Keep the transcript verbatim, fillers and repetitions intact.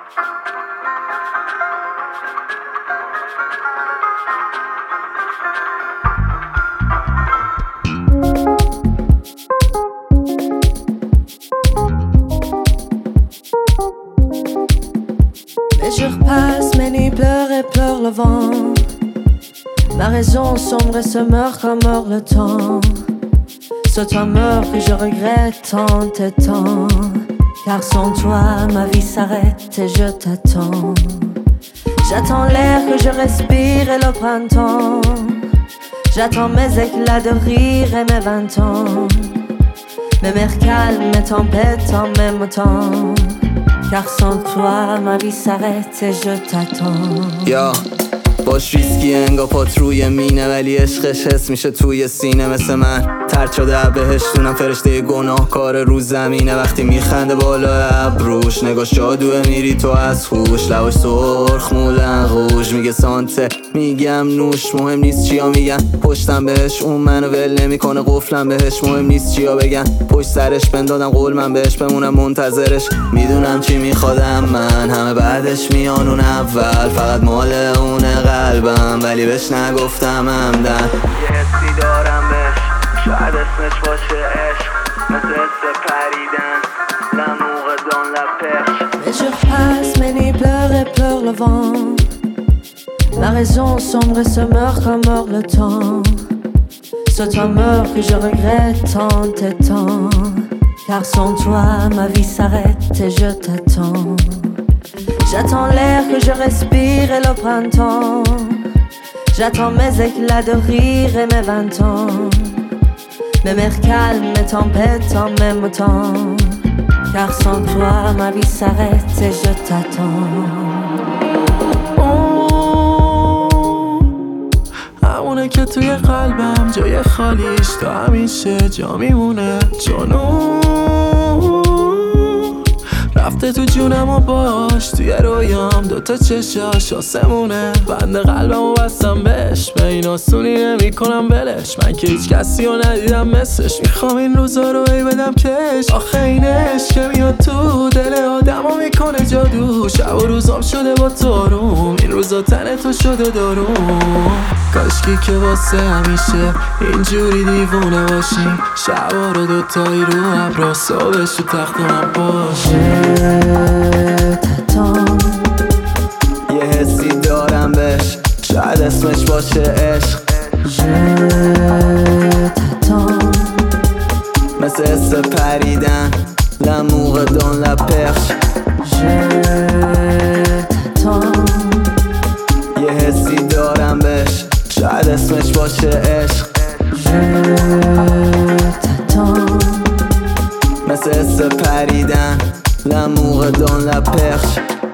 Les jours passent, Manny pleure et pleure le vent. Ma raison sombre et se meurt comme meurt le temps. Ce temps meurt que je regrette tant et tant. Car sans toi ma vie s'arrête et je t'attends. J'attends l'air que je respire et le printemps. J'attends mes éclats de rire et mes vingt ans. Mes mers calmes, mes tempêtes en même temps. Car sans toi ma vie s'arrête et je t'attends. یا باش ریسکی انگا پات روی مینه، ولی عشقش حس میشه توی سینه. مثل من ترد شده بهشتونم، فرشته گناه کار رو زمینه. وقتی میخنده بالا ابروش، نگاش جادوه میری تو از خوش. لباش سرخ مولن غوش، میگه سانته میگم نوش. مهم نیست چیا میگن پشتم بهش، اون منو ول نمیکنه قفلم بهش. مهم نیست چیا بگن پشت سرش، بندادم قول من بهش بمونم منتظرش. میدونم چی میخوادم من، همه بعدش میان اون اول. فقط مال اونه قلبم ولی بهش نگفتم همدن. یه حسی دارم بهش، شاید اسمش باشه عشق. مثل حس پریدن لموقع دان لپش. Les jours passent, Manny pleure et pleure le vent. Ma raison sombre et se meurt comme meurt le temps. Ce temps meurt que je regrette tant et tant. Car sans toi ma vie s'arrête et je t'attends. J'attends l'air que je respire et le printemps. J'attends mes éclats de rire et mes vingt ans. Mes mers calmes, mes tempêtes en même temps. Car sans toi ma vie s'arrête et je t'attends. همونه که توی قلبم جای خالیش تا همیشه جا میمونه. جانو رفته تو جونم و باش، توی رویام دوتا چشاش آسمونه. بند قلبم و بستم بهش، به این آسونی نمی کنم ولش. من که هیچ کسی رو ندیدم مثلش، میخوام این روزا رو ای بدم کش. آخه اینش که میاد تو دل آدم و میکنه جادو. شب و روزام شده با تاروم، این روزا تن تو شده داروم. کاشکی که واسه همیشه اینجوری دیوونه باشیم. شبا رو دوتایی رو ابرا، صبحش تو تخت من باشه. یه حسی دارم بهش، شاید اسمش باشه عشق. مثل حس پریدن لموقع دان لپش. یه حسی دارم بهش، شاید اسمش باشه عشق. مثل حس پریدن لموقع دان لپش.